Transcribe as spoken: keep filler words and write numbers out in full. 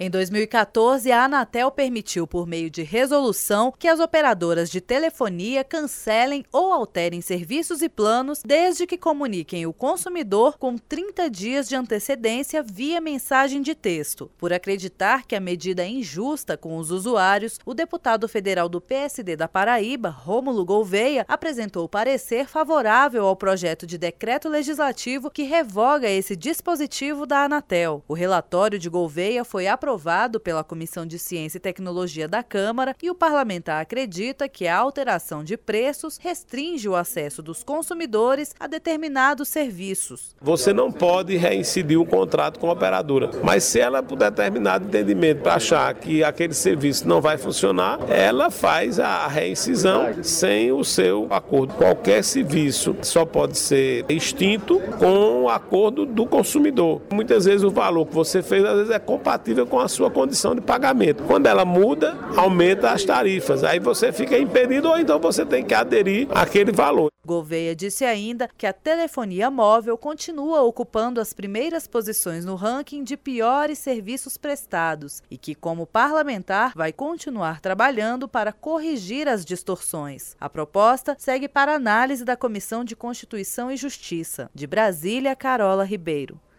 Em dois mil e quatorze, a Anatel permitiu, por meio de resolução, que as operadoras de telefonia cancelem ou alterem serviços e planos desde que comuniquem o consumidor com trinta dias de antecedência via mensagem de texto. Por acreditar que a medida é injusta com os usuários, o deputado federal do P S D da Paraíba, Rômulo Gouveia, apresentou parecer favorável ao projeto de decreto legislativo que revoga esse dispositivo da Anatel. O relatório de Gouveia foi aprovado aprovado pela Comissão de Ciência e Tecnologia da Câmara e o parlamentar acredita que a alteração de preços restringe o acesso dos consumidores a determinados serviços. Você não pode reincidir um contrato com a operadora, mas se ela, por determinado entendimento, para achar que aquele serviço não vai funcionar, ela faz a reincisão sem o seu acordo. Qualquer serviço só pode ser extinto com o acordo do consumidor. Muitas vezes o valor que você fez, às vezes, é compatível com a sua condição de pagamento. Quando ela muda, aumenta as tarifas. Aí você fica impedido ou então você tem que aderir àquele valor. Gouveia disse ainda que a telefonia móvel continua ocupando as primeiras posições no ranking de piores serviços prestados e que, como parlamentar, vai continuar trabalhando para corrigir as distorções. A proposta segue para análise da Comissão de Constituição e Justiça. De Brasília, Carola Ribeiro.